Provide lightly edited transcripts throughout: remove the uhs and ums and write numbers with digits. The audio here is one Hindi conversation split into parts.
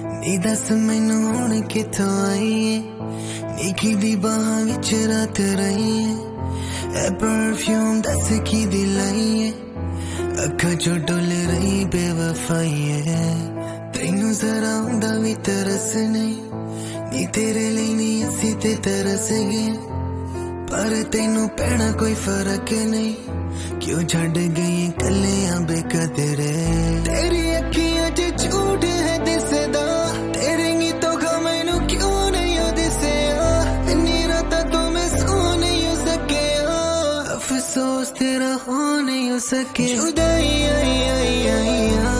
नी दस मैनू हुण कित्थों आई है, नी किदी बाहां विच रात रही है, ए परफ्यूम दस किदी लाई है, अखां चों डुल रही बेवफाई है। तैनू जरा हुंदा वी तरस नहीं, नी तेरे लिए नहीं असीं ते तरस गए, पर तैनू पैना कोई फर्क नहीं, क्यों छड़ गई कलियां बेकदरे। तेरी अखियां च झूठ है दिसदा, तेरे गीतों का मैनू क्यों नहीं दिसया, इन्नी रातां तो मैं सो नहीं सके, अफसोस तेरा हो नहीं सके। जुदाई आई आई आई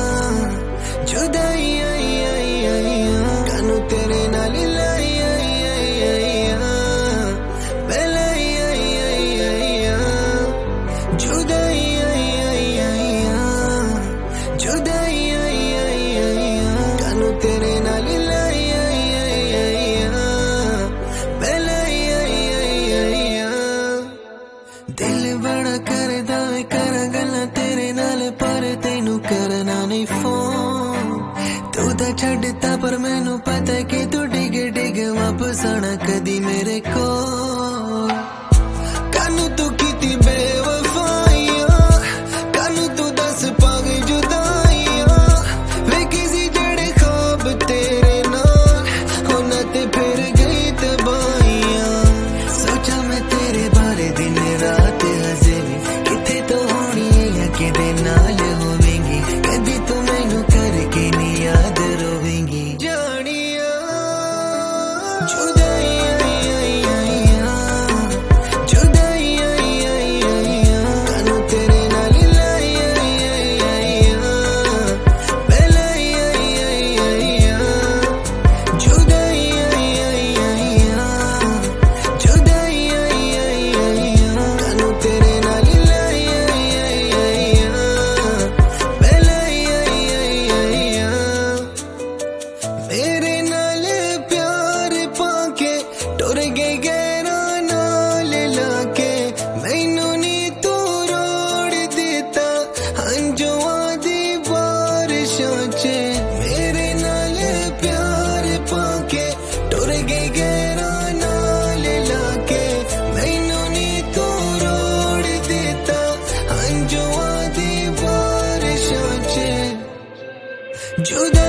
जुदाई आई आई आई कानू तेरे नाल लाई आई आई आई बेलाई आई आई आई जुदाई आई आई आई जुदाई आई आई आई कानू तेरे नाल लाई आई आई आई बेलाई आई आई आई। दिल बड़ा करदा वे कर गल्लां तेरे नाल, पर तैनू करना नहीं फोन, तू तो छड्डता पर मैनू पता कि तू डिग डिग वापस आना कदी मेरे को। कानू तू कीती बेवफाइयां, कानू तू दस पाग जुदाइयां, वे किसी जड़े ख्वाब तेरे नाल होना ते फिर गई तबाहियां। सोचा मैं तेरे बारे दिन रात हजे भी, किथे तो होनी है या किदे नाल होवेंगी, कदी तू मैनू करके नहीं याद रोवेंगी। जानिया जुदाई आई आई आई जुदाई आई आई आई कानू तेरे नाल लाई आई आई आई बेलाई आई आई आई जुदाई आई आई आई जुदाई आई आई आई कानू तेरे नाल लाई आई आई आई बेलाई आई आई आई। मेरे नाल प्यार पाके टुर गए गैरा नाल लाके, मैनू नी तू रोड़ दिता हंजुआं दी बारिशां च। मेरे नाल प्यार पाके टुर गए गैरा नाल लाके, मैनू नी तू रोड़ दिता हंजुआं दी बारिशां च। जुदा